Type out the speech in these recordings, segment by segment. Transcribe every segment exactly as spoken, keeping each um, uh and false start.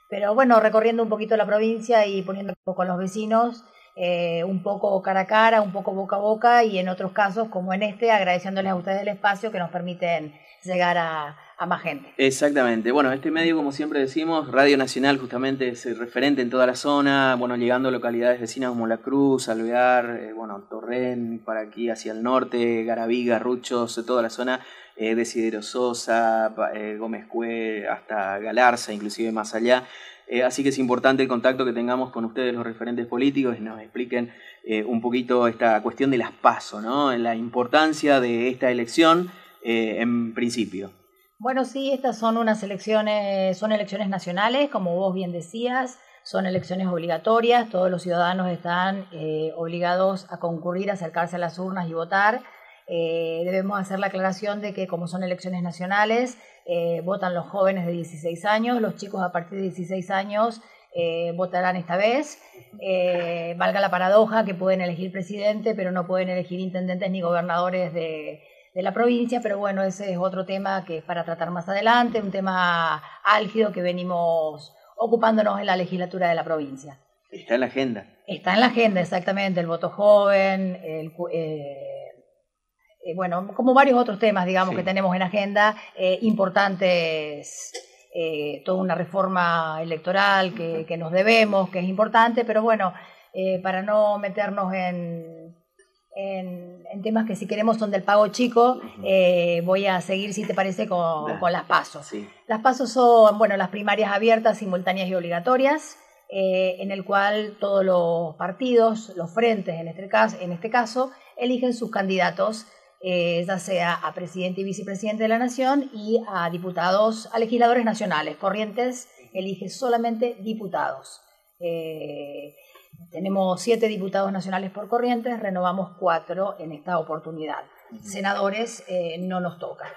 Pero bueno, recorriendo un poquito la provincia y poniendo un poco con los vecinos, eh, un poco cara a cara, un poco boca a boca y en otros casos, como en este, agradeciéndoles a ustedes el espacio que nos permiten llegar a, a más gente. Exactamente. Bueno, este medio, como siempre decimos, Radio Nacional justamente es el referente en toda la zona, bueno, llegando a localidades vecinas como La Cruz, Alvear, eh, bueno, Torrén, para aquí hacia el norte, Garaví, Garruchos, toda la zona, eh, Desidero Sosa, eh, Gómez Cue, hasta Galarza, inclusive más allá. Eh, así que es importante el contacto que tengamos con ustedes, los referentes políticos, y nos expliquen eh, un poquito esta cuestión de las PASO, ¿no? La importancia de esta elección eh, en principio. Bueno, sí, estas son unas elecciones, son elecciones nacionales, como vos bien decías, son elecciones obligatorias, todos los ciudadanos están eh, obligados a concurrir, a acercarse a las urnas y votar. Eh, debemos hacer la aclaración de que como son elecciones nacionales, eh, votan los jóvenes de dieciséis años, los chicos a partir de dieciséis años eh, votarán esta vez. Eh, valga la paradoja que pueden elegir presidente, pero no pueden elegir intendentes ni gobernadores de, de la provincia, pero bueno, ese es otro tema que es para tratar más adelante, un tema álgido que venimos ocupándonos en la legislatura de la provincia. Está en la agenda. Está en la agenda, exactamente, el voto joven, el... Eh, Eh, bueno, como varios otros temas, digamos, sí, que tenemos en agenda, eh, importantes, eh, toda una reforma electoral que, que nos debemos, que es importante, pero bueno, eh, para no meternos en, en, en temas que si queremos son del pago chico, eh, voy a seguir, si te parece, con, con las PASO. Sí. Las PASO son, bueno, las primarias abiertas, simultáneas y obligatorias, eh, en el cual todos los partidos, los frentes en este caso, en este caso eligen sus candidatos, Eh, ya sea a presidente y vicepresidente de la nación y a diputados, a legisladores nacionales. Corrientes elige solamente diputados. Eh, tenemos siete diputados nacionales por Corrientes, renovamos cuatro en esta oportunidad. Senadores eh, no nos toca.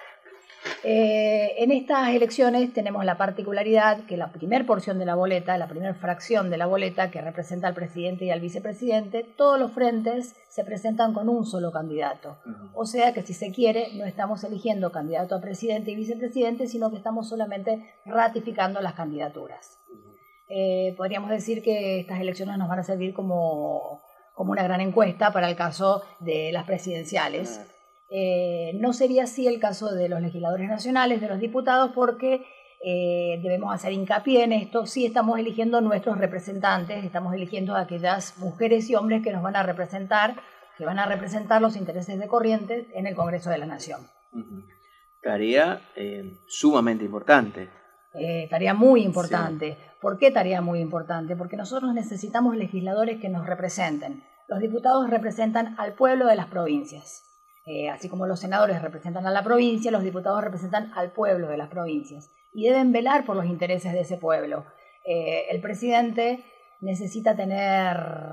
Eh, en estas elecciones tenemos la particularidad que la primera porción de la boleta, la primera fracción de la boleta que representa al presidente y al vicepresidente, todos los frentes se presentan con un solo candidato. Uh-huh. O sea que si se quiere, no estamos eligiendo candidato a presidente y vicepresidente, sino que estamos solamente ratificando las candidaturas. Uh-huh. Eh, podríamos decir que estas elecciones nos van a servir como, como una gran encuesta para el caso de las presidenciales. Uh-huh. Eh, no sería así el caso de los legisladores nacionales, de los diputados, porque eh, debemos hacer hincapié en esto. Sí estamos eligiendo nuestros representantes, estamos eligiendo a aquellas mujeres y hombres que nos van a representar, que van a representar los intereses de Corrientes en el Congreso de la Nación. Uh-huh. Tarea eh, sumamente importante. Eh, tarea muy importante. Sí. ¿Por qué tarea muy importante? Porque nosotros necesitamos legisladores que nos representen. Los diputados representan al pueblo de las provincias. Eh, así como los senadores representan a la provincia, los diputados representan al pueblo de las provincias y deben velar por los intereses de ese pueblo. Eh, el presidente necesita tener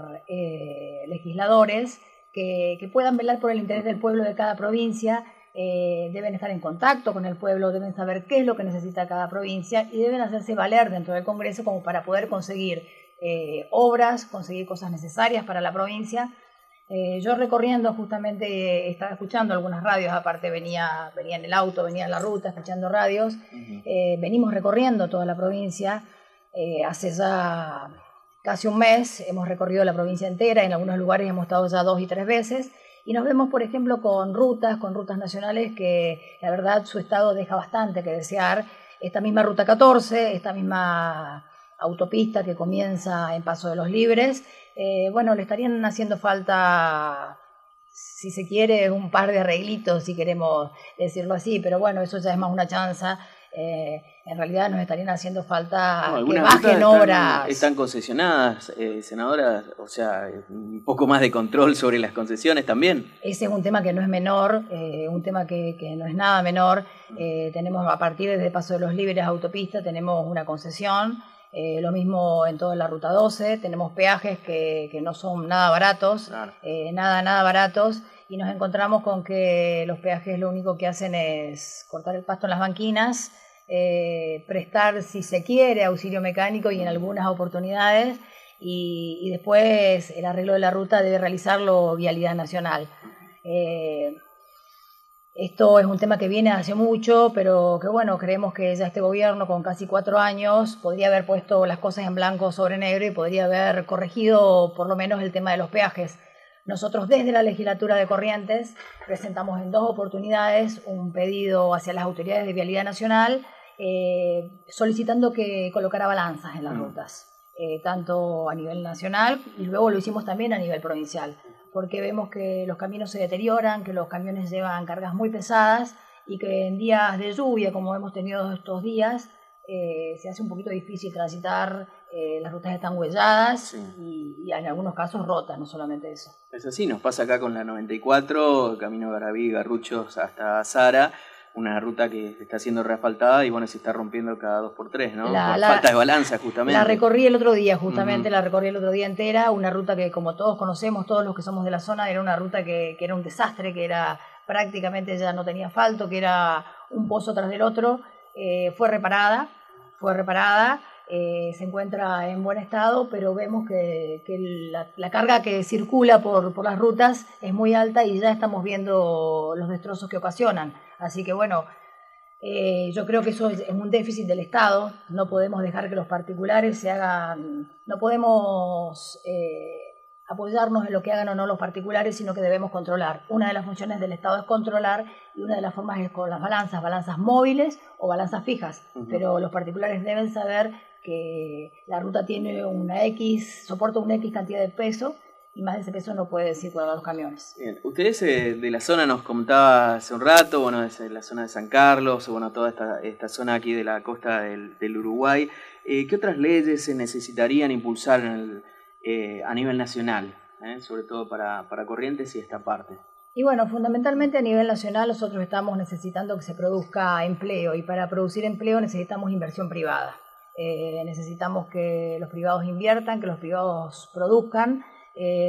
eh, legisladores que, que puedan velar por el interés del pueblo de cada provincia, eh, deben estar en contacto con el pueblo, deben saber qué es lo que necesita cada provincia y deben hacerse valer dentro del Congreso como para poder conseguir eh, obras, conseguir cosas necesarias para la provincia. Eh, yo recorriendo justamente, eh, estaba escuchando algunas radios, aparte venía, venía en el auto, venía en la ruta escuchando radios, uh-huh. eh, venimos recorriendo toda la provincia, eh, hace ya casi un mes hemos recorrido la provincia entera, en algunos lugares hemos estado ya dos y tres veces, y nos vemos por ejemplo con rutas, con rutas nacionales que la verdad su estado deja bastante que desear. Esta misma ruta catorce, esta misma autopista que comienza en Paso de los Libres, eh, bueno, le estarían haciendo falta, si se quiere, un par de arreglitos, si queremos decirlo así, pero bueno, eso ya es más una chanza. Eh, en realidad nos estarían haciendo falta no, que bajen obras. Están, están concesionadas, eh, senadora, o sea, un poco más de control sobre las concesiones también. Ese es un tema que no es menor, eh, un tema que, que no es nada menor. Eh, tenemos a partir de Paso de los Libres autopista, tenemos una concesión. Eh, lo mismo en toda la ruta doce, tenemos peajes que, que no son nada baratos, claro. eh, nada, nada baratos, y nos encontramos con que los peajes lo único que hacen es cortar el pasto en las banquinas, eh, prestar, si se quiere, auxilio mecánico y en algunas oportunidades, y, y después el arreglo de la ruta debe realizarlo Vialidad Nacional. Eh, Esto es un tema que viene hace mucho, pero que bueno, creemos que ya este gobierno con casi cuatro años podría haber puesto las cosas en blanco sobre negro y podría haber corregido por lo menos el tema de los peajes. Nosotros desde la legislatura de Corrientes presentamos en dos oportunidades un pedido hacia las autoridades de Vialidad Nacional eh, solicitando que colocara balanzas en las rutas, eh, tanto a nivel nacional y luego lo hicimos también a nivel provincial, porque vemos que los caminos se deterioran, que los camiones llevan cargas muy pesadas y que en días de lluvia, como hemos tenido estos días, eh, se hace un poquito difícil transitar, eh, las rutas están huelladas sí. y, y en algunos casos rotas, no solamente eso. Es así, nos pasa acá con la noventa y cuatro, camino Garaví, Garruchos hasta Zara, una ruta que está siendo reasfaltada y bueno, se está rompiendo cada dos por tres, ¿no? La, por la, falta de balanza, justamente. La recorrí el otro día, justamente, uh-huh. la recorrí el otro día entera, una ruta que como todos conocemos, todos los que somos de la zona, era una ruta que, que era un desastre, que era prácticamente ya no tenía asfalto, que era un pozo tras del otro, eh, fue reparada, fue reparada, eh, se encuentra en buen estado, pero vemos que, que la, la carga que circula por, por las rutas es muy alta y ya estamos viendo los destrozos que ocasionan. Así que bueno, eh, yo creo que eso es un déficit del Estado, no podemos dejar que los particulares se hagan, no podemos eh, apoyarnos en lo que hagan o no los particulares, sino que debemos controlar. Una de las funciones del Estado es controlar y una de las formas es con las balanzas, balanzas móviles o balanzas fijas, uh-huh. pero los particulares deben saber que la ruta tiene una X, soporta una X cantidad de peso, y más de ese peso no puede circular a los camiones. Bien. Ustedes eh, de la zona nos comentaba hace un rato, bueno, desde la zona de San Carlos, bueno, toda esta, esta zona aquí de la costa del, del Uruguay, eh, ¿qué otras leyes se necesitarían impulsar en el, eh, a nivel nacional, eh, sobre todo para, para Corrientes y esta parte? Y bueno, fundamentalmente a nivel nacional nosotros estamos necesitando que se produzca empleo, y para producir empleo necesitamos inversión privada. Eh, necesitamos que los privados inviertan, que los privados produzcan. Eh,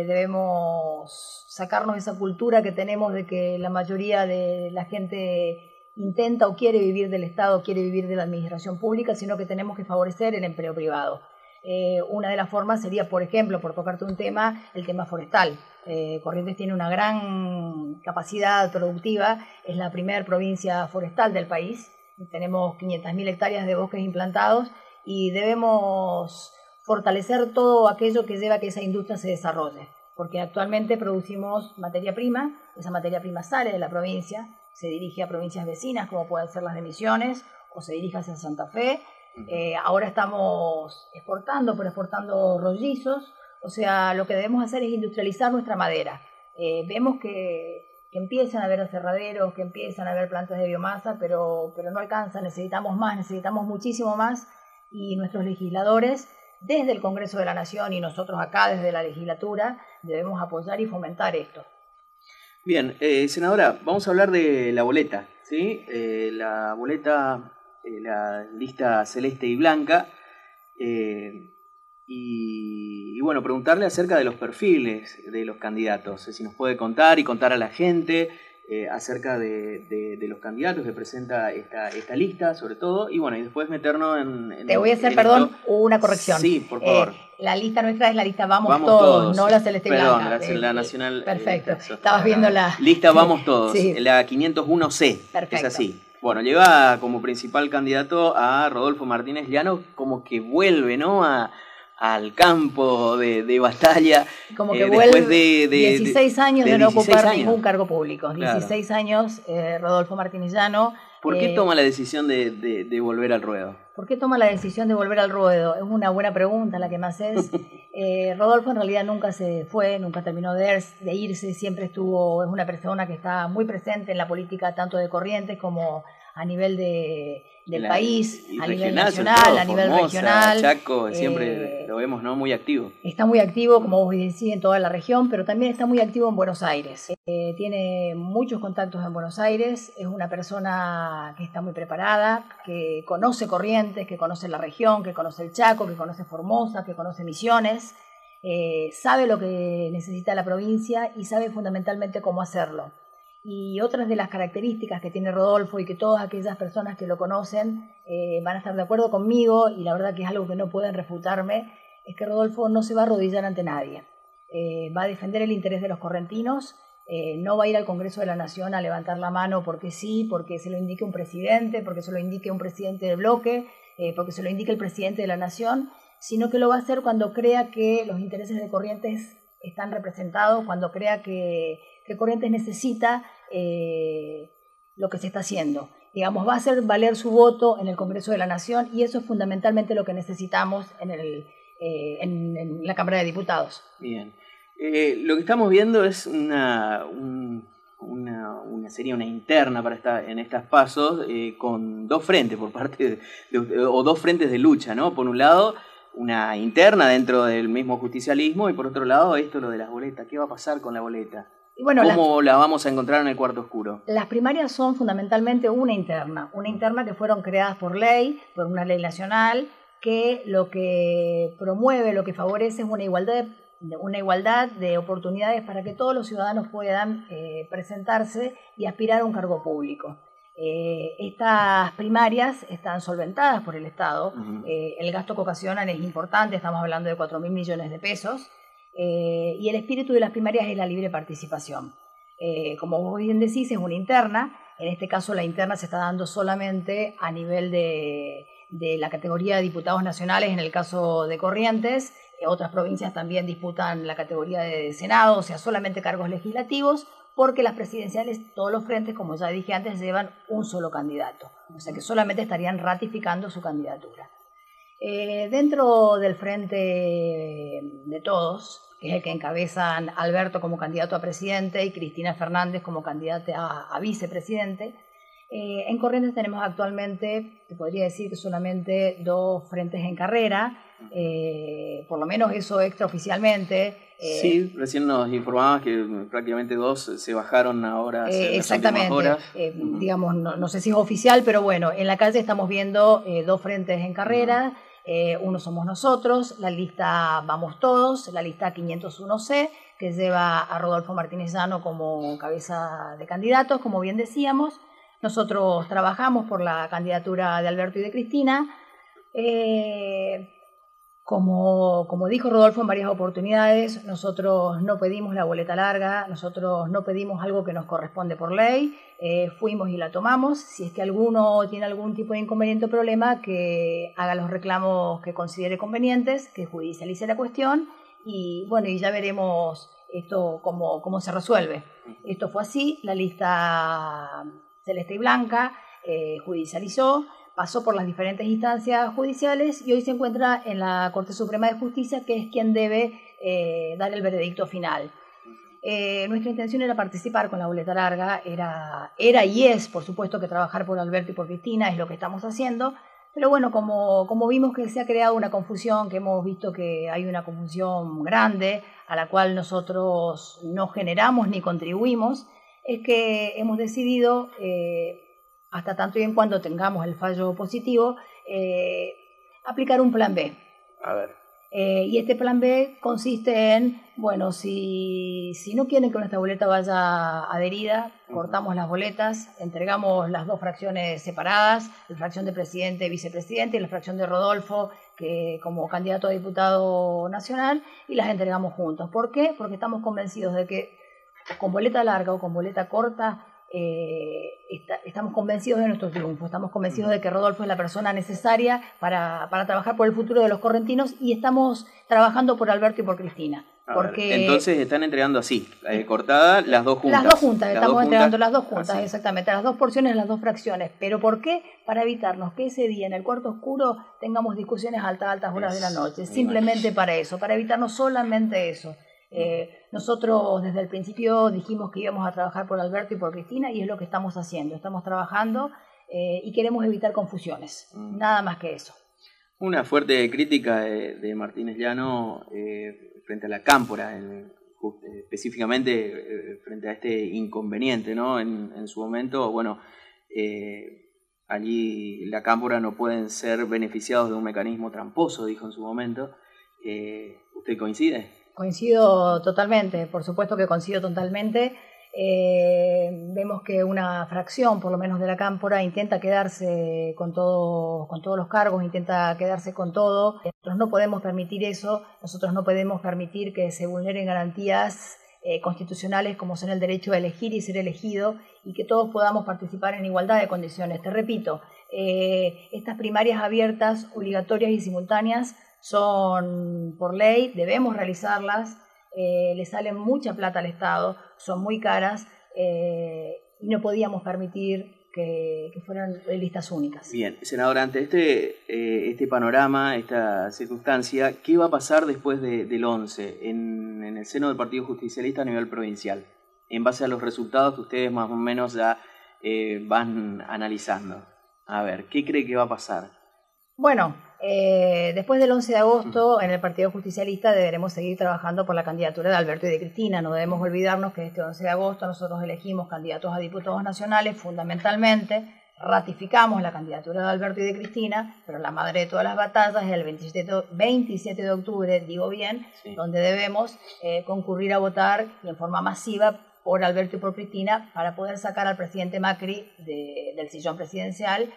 debemos sacarnos esa cultura que tenemos de que la mayoría de la gente intenta o quiere vivir del Estado, quiere vivir de la administración pública, sino que tenemos que favorecer el empleo privado. Eh, una de las formas sería, por ejemplo, por tocarte un tema, el tema forestal. Eh, Corrientes tiene una gran capacidad productiva, es la primera provincia forestal del país, tenemos quinientas mil hectáreas de bosques implantados y debemos fortalecer todo aquello que lleva a que esa industria se desarrolle, porque actualmente producimos materia prima, esa materia prima sale de la provincia, se dirige a provincias vecinas como pueden ser las de Misiones o se dirige hacia Santa Fe, eh, ahora estamos exportando, pero exportando rollizos, o sea, lo que debemos hacer es industrializar nuestra madera. Eh, vemos que, que empiezan a haber aserraderos, que empiezan a haber plantas de biomasa, pero, pero no alcanza, necesitamos más, necesitamos muchísimo más, y nuestros legisladores desde el Congreso de la Nación y nosotros acá desde la legislatura debemos apoyar y fomentar esto. Bien, eh, senadora, vamos a hablar de la boleta, ¿sí? Eh, la boleta, eh, la lista celeste y blanca, eh, y, y bueno, preguntarle acerca de los perfiles de los candidatos, si nos puede contar y contar a la gente eh, acerca de, de, de los candidatos que presenta esta, esta lista, sobre todo, y bueno, y después meternos en... en Te voy a hacer, perdón, esto. una corrección. Sí, por favor. Eh, la lista nuestra es la lista Vamos, vamos todos, todos, no la celeste y perdón, blanca. Perdón, la, la nacional... Perfecto, eh, estabas viendo la... Lista Vamos Todos, sí. La quinientos uno ce, Perfecto. Es así. Bueno, lleva como principal candidato a Rodolfo Martínez Llano, como que vuelve, ¿no?, a... al campo de, de batalla. Como que eh, vuelve de, de, dieciséis años de, de no ocupar años. ningún cargo público. Claro. dieciséis años, eh, Rodolfo Martínez Llano. ¿Por qué eh, toma la decisión de, de, de volver al ruedo? ¿Por qué toma la decisión de volver al ruedo? Es una buena pregunta la que me haces. eh, Rodolfo en realidad nunca se fue, nunca terminó de, de irse, siempre estuvo, es una persona que está muy presente en la política tanto de Corrientes como a nivel de, del la, país, a nivel nacional, todo, a nivel Formosa, regional. Chaco, siempre eh, lo vemos, ¿no?, muy activo. Está muy activo, como vos decís, en toda la región, pero también está muy activo en Buenos Aires. Eh, tiene muchos contactos en Buenos Aires, es una persona que está muy preparada, que conoce Corrientes, que conoce la región, que conoce el Chaco, que conoce Formosa, que conoce Misiones, eh, sabe lo que necesita la provincia y sabe fundamentalmente cómo hacerlo. Y otras de las características que tiene Rodolfo y que todas aquellas personas que lo conocen eh, van a estar de acuerdo conmigo, y la verdad que es algo que no pueden refutarme, es que Rodolfo no se va a arrodillar ante nadie. Eh, va a defender el interés de los correntinos, Eh, no va a ir al Congreso de la Nación a levantar la mano porque sí, porque se lo indique un presidente, porque se lo indique un presidente del bloque, eh, porque se lo indique el presidente de la Nación, sino que lo va a hacer cuando crea que los intereses de Corrientes están representados, cuando crea que, que Corrientes necesita eh, lo que se está haciendo. Digamos, va a hacer valer su voto en el Congreso de la Nación y eso es fundamentalmente lo que necesitamos en, el, eh, en, en la Cámara de Diputados. Bien. Eh, lo que estamos viendo es una, un, una, una sería una interna para esta, en estas pasos eh, con dos frentes por parte de, de, o dos frentes de lucha, ¿no? Por un lado, una interna dentro del mismo justicialismo y por otro lado esto lo de las boletas. ¿Qué va a pasar con la boleta? Y bueno, ¿Cómo las, la vamos a encontrar en el cuarto oscuro? Las primarias son fundamentalmente una interna, una interna que fueron creadas por ley, por una ley nacional, que lo que promueve, lo que favorece es una igualdad de, una igualdad de oportunidades para que todos los ciudadanos puedan eh, presentarse y aspirar a un cargo público. Eh, estas primarias están solventadas por el Estado, uh-huh. eh, el gasto que ocasionan es importante, estamos hablando de cuatro mil millones de pesos, eh, y el espíritu de las primarias es la libre participación. Eh, como vos bien decís, es una interna, en este caso la interna se está dando solamente a nivel de, de la categoría de diputados nacionales, en el caso de Corrientes, eh, otras provincias también disputan la categoría de Senado, o sea, solamente cargos legislativos, porque las presidenciales, todos los frentes, como ya dije antes, llevan un solo candidato. O sea que solamente estarían ratificando su candidatura. Eh, dentro del frente de todos, que es el que encabezan Alberto como candidato a presidente y Cristina Fernández como candidata a, a vicepresidente, eh, en Corrientes tenemos actualmente, te podría decir que solamente dos frentes en carrera, eh, por lo menos eso extraoficialmente. Eh, sí, recién nos informabas que prácticamente dos se bajaron ahora. Eh, exactamente, horas. Eh, uh-huh. digamos, no, no sé si es oficial, pero bueno, en la calle estamos viendo eh, dos frentes en carrera, uh-huh. eh, uno somos nosotros, la lista Vamos Todos, la lista quinientos uno ce, que lleva a Rodolfo Martínez Llano como cabeza de candidatos, como bien decíamos. Nosotros trabajamos por la candidatura de Alberto y de Cristina. Eh, Como, como dijo Rodolfo en varias oportunidades, nosotros no pedimos la boleta larga, nosotros no pedimos algo que nos corresponde por ley, eh, fuimos y la tomamos. Si es que alguno tiene algún tipo de inconveniente o problema, que haga los reclamos que considere convenientes, que judicialice la cuestión y bueno, y ya veremos esto cómo, cómo se resuelve. Esto fue así, la lista celeste y blanca eh, judicializó, pasó por las diferentes instancias judiciales y hoy se encuentra en la Corte Suprema de Justicia, que es quien debe eh, dar el veredicto final. Eh, nuestra intención era participar con la boleta larga, era, era y es, por supuesto, que trabajar por Alberto y por Cristina, es lo que estamos haciendo, pero bueno, como, como vimos que se ha creado una confusión, que hemos visto que hay una confusión grande, a la cual nosotros no generamos ni contribuimos, es que hemos decidido... Eh, hasta tanto y en cuando tengamos el fallo positivo, eh, aplicar un plan B. A ver. Eh, y este plan B consiste en, bueno, si, si no quieren que nuestra boleta vaya adherida, uh-huh. cortamos las boletas, entregamos las dos fracciones separadas, la fracción de presidente y vicepresidente y la fracción de Rodolfo, que como candidato a diputado nacional, y las entregamos juntos. ¿Por qué? Porque estamos convencidos de que con boleta larga o con boleta corta, Eh, está, estamos convencidos de nuestro triunfo, estamos convencidos de que Rodolfo es la persona necesaria para, para trabajar por el futuro de los correntinos y estamos trabajando por Alberto y por Cristina. Porque ver, entonces están entregando así, eh, cortada las dos juntas. Las dos juntas, las estamos dos entregando juntas, las dos juntas, así. Exactamente, las dos porciones, las dos fracciones. ¿Pero por qué? Para evitarnos que ese día en el cuarto oscuro tengamos discusiones a altas, altas horas es, de la noche. Simplemente para eso, para evitarnos solamente eso. Eh, nosotros desde el principio dijimos que íbamos a trabajar por Alberto y por Cristina y es lo que estamos haciendo, estamos trabajando eh, y queremos evitar confusiones, mm. nada más que eso. Una fuerte crítica de, de Martínez Llano eh, frente a la Cámpora, en, just, específicamente eh, frente a este inconveniente, ¿no? En, en su momento, bueno, eh, allí la Cámpora no pueden ser beneficiados de un mecanismo tramposo, dijo en su momento. Eh, ¿Usted coincide? Coincido totalmente, por supuesto que coincido totalmente. Eh, vemos que una fracción, por lo menos de la Cámpora, intenta quedarse con, todo, con todos los cargos, intenta quedarse con todo. Nosotros no podemos permitir eso, nosotros no podemos permitir que se vulneren garantías eh, constitucionales como son el derecho a elegir y ser elegido, y que todos podamos participar en igualdad de condiciones. Te repito, eh, estas primarias abiertas, obligatorias y simultáneas son por ley, debemos realizarlas, eh, le salen mucha plata al Estado, son muy caras, eh, y no podíamos permitir que, que fueran listas únicas. Bien, senadora, ante este, eh, este panorama, esta circunstancia, ¿qué va a pasar después de, del once en, en el seno del Partido Justicialista a nivel provincial? En base a los resultados que ustedes más o menos ya eh, van analizando. A ver, ¿qué cree que va a pasar? Bueno, eh, después del once de agosto en el Partido Justicialista deberemos seguir trabajando por la candidatura de Alberto y de Cristina. No debemos olvidarnos que este once de agosto nosotros elegimos candidatos a diputados nacionales, fundamentalmente ratificamos la candidatura de Alberto y de Cristina, pero la madre de todas las batallas es el veintisiete de octubre, digo bien, sí, donde debemos eh, concurrir a votar y en forma masiva por Alberto y por Cristina para poder sacar al presidente Macri de, del sillón presidencial,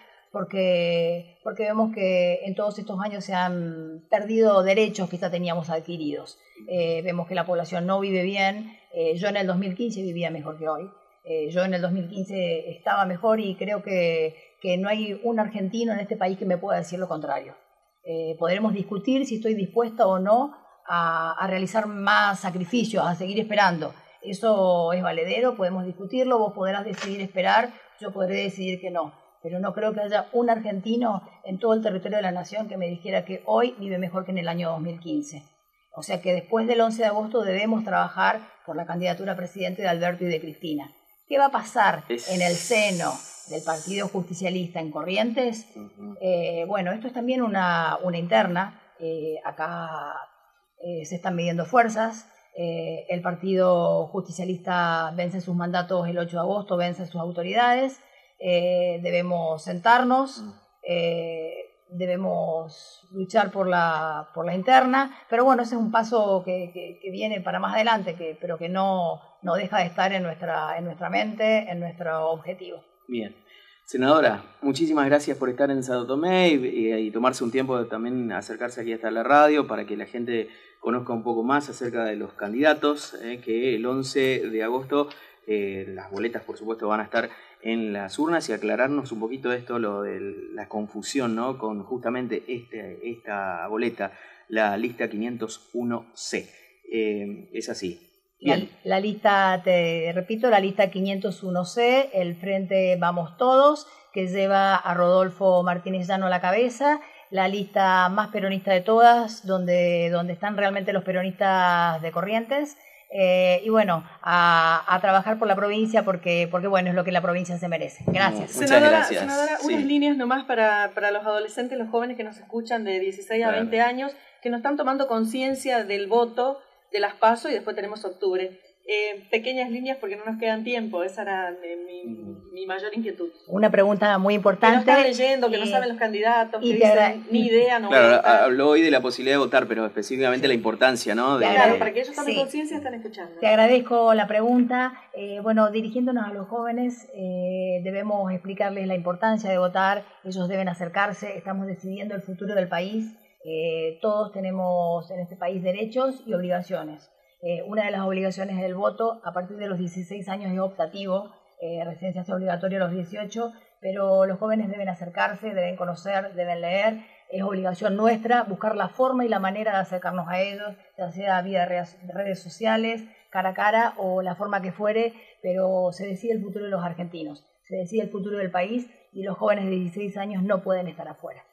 porque, porque vemos que en todos estos años se han perdido derechos que ya teníamos adquiridos. Eh, vemos que la población no vive bien. Eh, yo en el dos mil quince vivía mejor que hoy. Eh, yo en el dos mil quince estaba mejor y creo que, que no hay un argentino en este país que me pueda decir lo contrario. Eh, podremos discutir si estoy dispuesta o no a, a realizar más sacrificios, a seguir esperando. Eso es valedero, podemos discutirlo, vos podrás decidir esperar, yo podré decidir que no. Pero no creo que haya un argentino en todo el territorio de la nación que me dijera que hoy vive mejor que en el año dos mil quince. O sea que después del once de agosto debemos trabajar por la candidatura a presidente de Alberto y de Cristina. ¿Qué va a pasar es... en el seno del Partido Justicialista en Corrientes? Uh-huh. eh, bueno, esto es también una, una interna. Eh, acá eh, se están midiendo fuerzas. Eh, el Partido Justicialista vence sus mandatos el ocho de agosto, vence sus autoridades. Eh, debemos sentarnos, eh, debemos luchar por la, por la interna, pero bueno, ese es un paso que, que, que viene para más adelante, que, pero que no, no deja de estar en nuestra, en nuestra mente, en nuestro objetivo. Bien. Senadora, muchísimas gracias por estar en Santo Tomé y, y, y tomarse un tiempo de también acercarse aquí hasta la radio para que la gente conozca un poco más acerca de los candidatos, eh, que el once de agosto eh, las boletas por supuesto van a estar en las urnas, y aclararnos un poquito esto, lo de la confusión, ¿no?, con justamente este, esta boleta, la lista quinientos uno ce. Eh, es así. Bien. La, la lista, te repito, la lista quinientos uno ce, el Frente Vamos Todos, que lleva a Rodolfo Martínez Llano a la cabeza, la lista más peronista de todas, donde, donde están realmente los peronistas de Corrientes. Eh, y bueno, a, a trabajar por la provincia porque, porque bueno, es lo que la provincia se merece. Gracias. Muchas senadora, gracias. Senadora, sí. Unas líneas nomás para, para los adolescentes, los jóvenes que nos escuchan de dieciséis a veinte años, que no están tomando conciencia del voto, de las PASO, y después tenemos octubre. Eh, pequeñas líneas porque no nos quedan tiempo, esa era eh, mi, mi mayor inquietud. Una pregunta muy importante. Que no están leyendo, que y, no saben los candidatos, que dicen, ni idea, no Claro, habló hoy de la posibilidad de votar, pero específicamente sí. la importancia, ¿no? De, claro, para que ellos tomen sí. conciencia están escuchando. Te agradezco la pregunta. Eh, bueno, dirigiéndonos a los jóvenes, eh, debemos explicarles la importancia de votar, ellos deben acercarse, estamos decidiendo el futuro del país, eh, todos tenemos en este país derechos y obligaciones. Eh, una de las obligaciones del voto a partir de los dieciséis años es optativo, eh, residencia es obligatoria a los dieciocho, pero los jóvenes deben acercarse, deben conocer, deben leer, es obligación nuestra buscar la forma y la manera de acercarnos a ellos, ya sea vía redes sociales, cara a cara o la forma que fuere, pero se decide el futuro de los argentinos, se decide el futuro del país y los jóvenes de dieciséis años no pueden estar afuera.